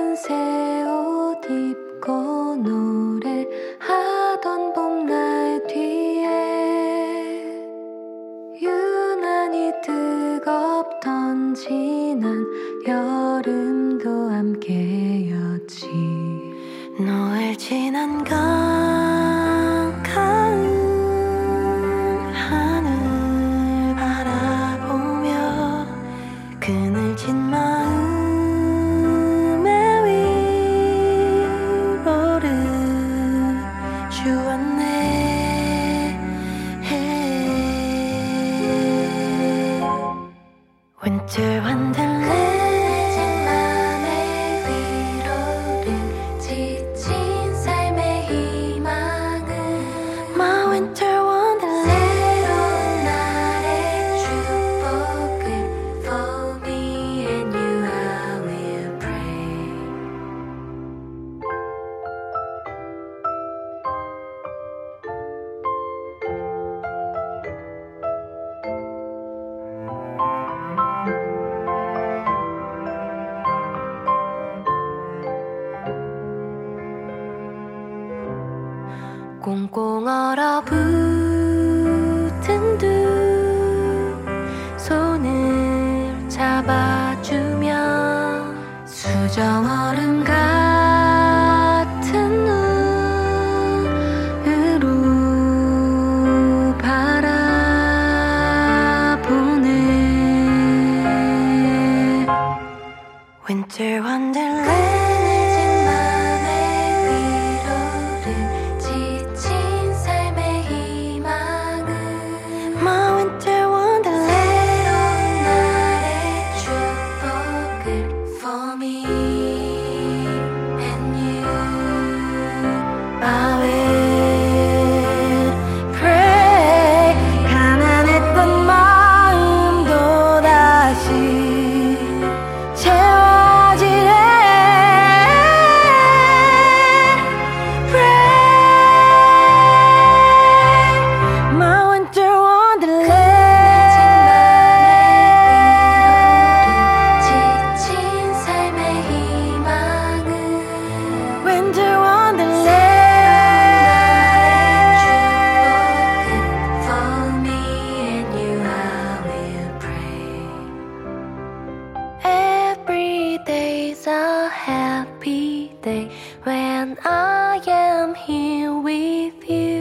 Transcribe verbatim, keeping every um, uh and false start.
푸른 새 옷 입고 노래하던 봄날 뒤에 유난히 뜨겁던 지난 여름도 함께였지. 노을 지난 깜깜한 하늘 바라보며 그늘진 마음의 위로를 주었네. Winter Wonderland 꽁꽁 얼어붙은 두 손을 잡아주며 수정얼음 같은 눈으로 바라보네. Winter Wonderland a happy day when I am here with you.